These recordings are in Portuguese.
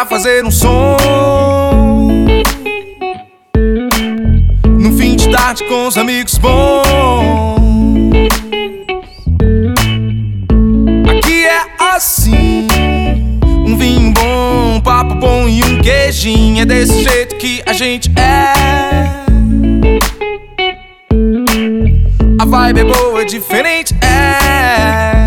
pra fazer um som. No fim de tarde com os amigos bons. Aqui é assim, um vinho bom, um papo bom e um queijinho. É desse jeito que a gente é. A vibe é boa, é diferente, é.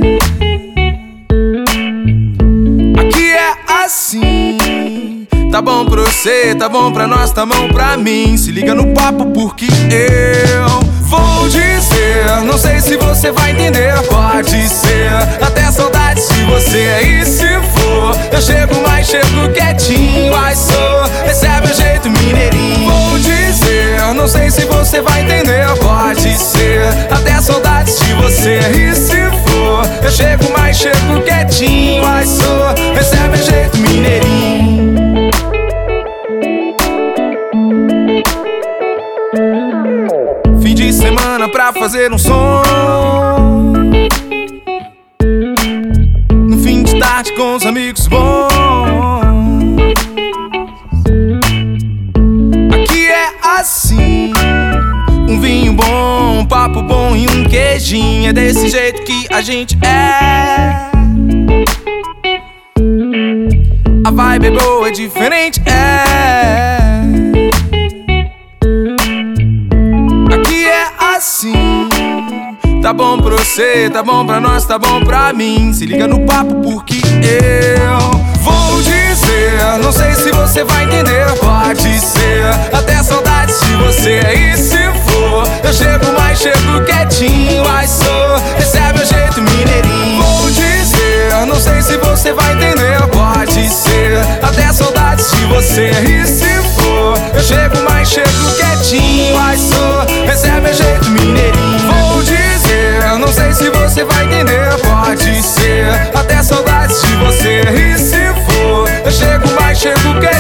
Aqui é assim, tá bom pra você, tá bom pra nós, tá bom pra mim. Se liga no papo porque eu vou dizer. Não sei se você vai entender, pode ser até saudades de você. E se for, eu chego, mas chego quietinho. Ai, esse é meu jeito mineirinho. Vou dizer, não sei se você vai entender, pode ser até saudades de você. E se for, eu chego, mas chego quietinho. Ai, esse é meu jeito mineirinho. Fim de semana pra fazer um som. No fim de tarde com os amigos bons. Aqui é assim, um vinho bom, um papo bom e um queijinho. É desse jeito que a gente é. A vibe é boa, é diferente, é. Aqui é assim, tá bom pra você, tá bom pra nós, tá bom pra mim. Se liga no papo porque eu vou dizer. Não sei se você vai entender, pode ser até saudades de você. E se for, eu chego, mas chego quietinho. Ai, esse é meu jeito mineirinho. Vou dizer, não sei se você vai entender, pode ser até saudades de você. E se for, eu chego, mas chego quietinho. Ai, esse é meu jeito mineirinho. Vou dizer, não sei se você vai entender, pode ser até saudades de você. E se for, eu chego, mas chego quietinho.